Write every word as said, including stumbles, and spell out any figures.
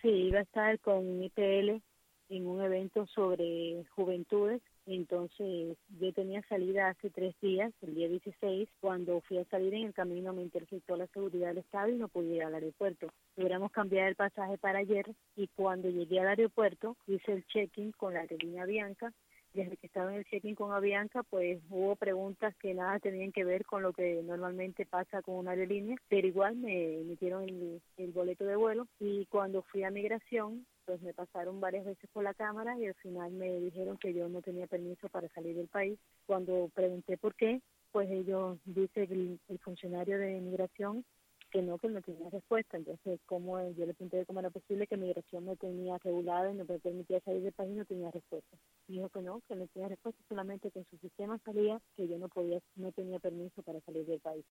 Sí, iba a estar con I P L en un evento sobre juventudes. Entonces yo tenía salida hace tres días, el día dieciséis. Cuando fui a salir en el camino me interceptó la seguridad del estado y no pude ir al aeropuerto. Logramos cambiar el pasaje para ayer y cuando llegué al aeropuerto hice el check-in con la aerolínea Avianca. Desde que estaba en el check-in con Avianca, pues hubo preguntas que nada tenían que ver con lo que normalmente pasa con una aerolínea, pero igual me emitieron el, el boleto de vuelo y cuando fui a migración, pues me pasaron varias veces por la cámara y al final me dijeron que yo no tenía permiso para salir del país. Cuando pregunté por qué, pues ellos, dice el, el funcionario de migración, que no, que no tenía respuesta. Entonces, como yo le pregunté cómo era posible que migración me tenía regulada y no me permitía salir del país y no tenía respuesta. Dijo que no, que no tenía respuesta, solamente que en su sistema salía que yo no podía, no tenía permiso para salir del país.